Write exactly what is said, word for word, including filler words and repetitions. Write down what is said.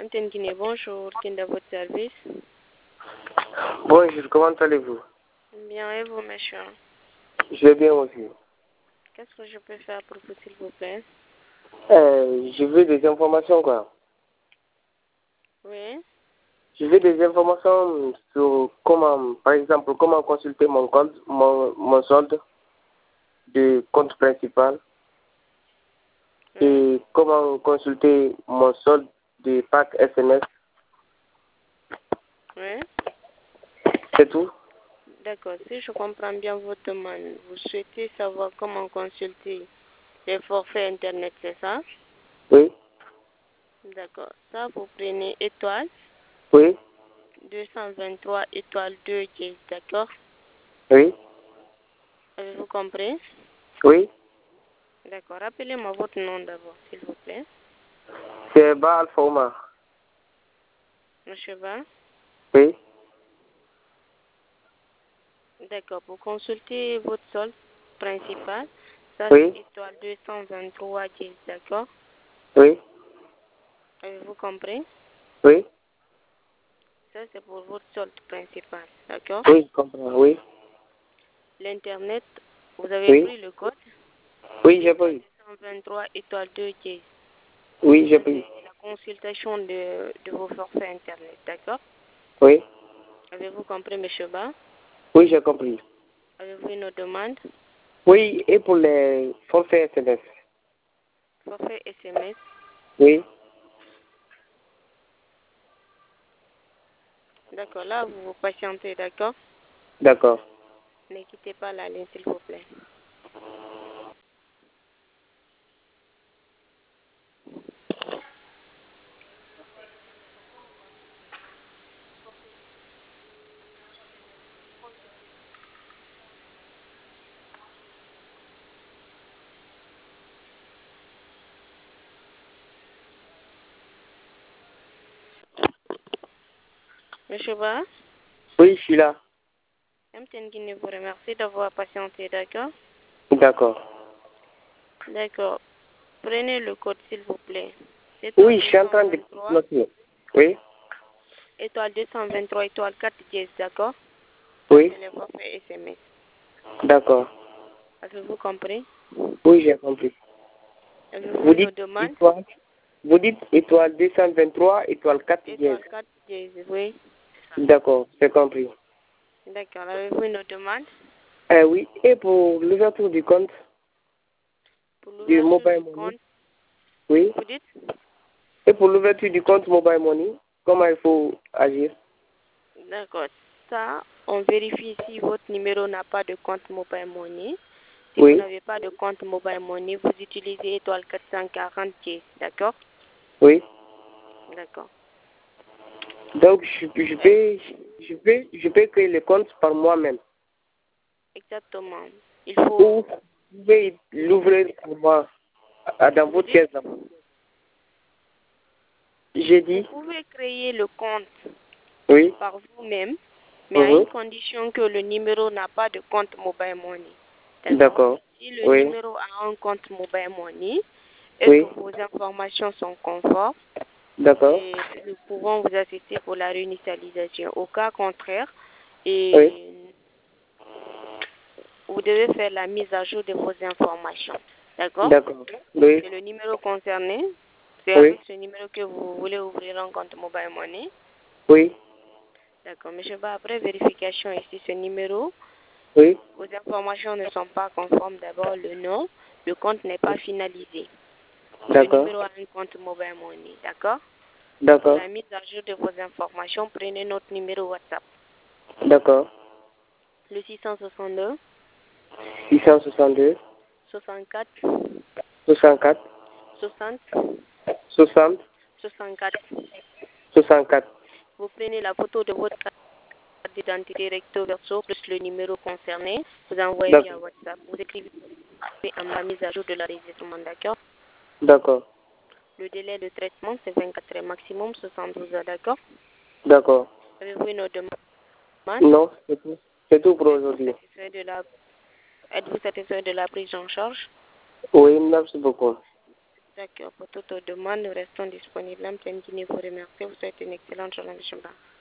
M T N Guinée, bonjour. Qui est dans votre service? Bonjour, comment allez-vous? Bien, et vous, monsieur? Je vais bien aussi. Qu'est-ce que je peux faire pour vous, s'il vous plaît? Euh, je veux des informations, quoi. Oui? Je veux des informations sur comment, par exemple, comment consulter mon compte, mon, mon solde de compte principal. Oui. Et comment consulter mon solde de pack S M S. Oui? C'est tout? D'accord. Si je comprends bien votre demande, vous souhaitez savoir comment consulter les forfaits Internet, c'est ça? Oui. D'accord. Ça, vous prenez étoile Oui. deux cent vingt-trois étoile deux dièse, d'accord? Oui. Avez-vous compris? Oui. D'accord. Rappelez-moi votre nom d'abord, s'il vous plaît. C'est Ba Alpha Omar. Monsieur Ba? Oui. D'accord. Pour consulter votre solde principal, ça Oui. c'est étoile deux cent vingt-trois dièse, d'accord? Oui. Avez-vous compris? Oui. Ça c'est pour votre solde principal, d'accord? Oui, je comprends. Oui. L'Internet, vous avez Oui. pris le code? Oui, j'ai Étoile pris. deux cent vingt-trois étoile deux dièse. Oui, j'ai Ça pris. c'est la consultation de, de vos forfaits Internet, d'accord? Oui. Avez-vous compris, monsieur Ba? Oui, j'ai compris. Avez-vous une autre demande? Oui, et pour les forfaits S M S. Forfait S M S. Oui. D'accord, là vous vous patientez, d'accord? D'accord. Ne quittez pas la ligne, s'il vous plaît. Monsieur Ba, Oui, je suis là. M T N Guinée vous remercie d'avoir patienté, d'accord? D'accord. D'accord. Prenez le code, s'il vous plaît. Oui, Étoile je suis en train de deux cent vingt-trois, noter. Oui. étoile deux cent vingt-trois, étoile quatre dièse, d'accord? Ça, Oui. c'est le forfait S M S. D'accord. Avez-vous compris? Oui, j'ai compris. Avez-vous Vous une dites autre demande? étoile. Vous dites étoile deux cent vingt-trois, étoile quatre dièse. Étoile quatre dièse, oui. D'accord, j'ai compris. D'accord. Avez-vous une autre demande? Euh, oui, et pour l'ouverture du compte Pour du l'ouverture Mobile du Money. compte, Oui. vous dites? Et pour l'ouverture du compte Mobile Money, comment il faut agir? D'accord. Ça, on vérifie si votre numéro n'a pas de compte Mobile Money. Si vous Oui. n'avez pas de compte Mobile Money, vous utilisez étoile quatre cent quarante dièse, d'accord? Oui. D'accord. Donc, je, je, peux, je, peux, je peux créer le compte par moi-même. Exactement. Il Ou faut... vous pouvez l'ouvrir pour moi à- dans Vous votre dites? caisse d'abord. J'ai Vous dit. pouvez créer le compte Oui. par vous-même, mais à une Mhm. condition que le numéro n'a pas de compte Mobile Money. D'accord? D'accord. Si le Oui. numéro a un compte Mobile Money et que Oui. vos informations sont conformes, D'accord. et nous pouvons vous assister pour la réinitialisation. Au cas contraire, Oui. et vous devez faire la mise à jour de vos informations. D'accord? D'accord. Oui. C'est le numéro concerné. C'est Oui. avec ce numéro que vous voulez ouvrir un compte Mobile Money. Oui. D'accord. Monsieur Ba, après vérification ici, ce numéro, Oui. vos informations ne sont pas conformes. D'abord, le nom, le compte n'est pas finalisé. Ce D'accord. numéro a un compte Mobile Money. D'accord? Pour D'accord. la mise à jour de vos informations, prenez notre numéro WhatsApp. D'accord. Le six cent soixante-deux, six cent soixante-deux, soixante-quatre, soixante-quatre, soixante, soixante, soixante-quatre. soixante-quatre. Vous prenez la photo de votre carte d'identité recto verso plus le numéro concerné. Vous envoyez via D'accord. WhatsApp. Vous écrivez en bas mise à jour de l'enregistrement, d'accord? D'accord. Le délai de traitement, c'est vingt-quatre heures maximum, soixante-douze heures, d'accord? D'accord. Avez-vous une autre demande? Non, c'est tout. C'est tout pour Êtes-vous aujourd'hui. satisfait de la, êtes-vous satisfait de la prise en charge? Oui, merci beaucoup. D'accord, pour toute demande, nous restons disponibles. En pleine Guinée, vous remercie. Vous souhaitez une excellente journée, M. Ba.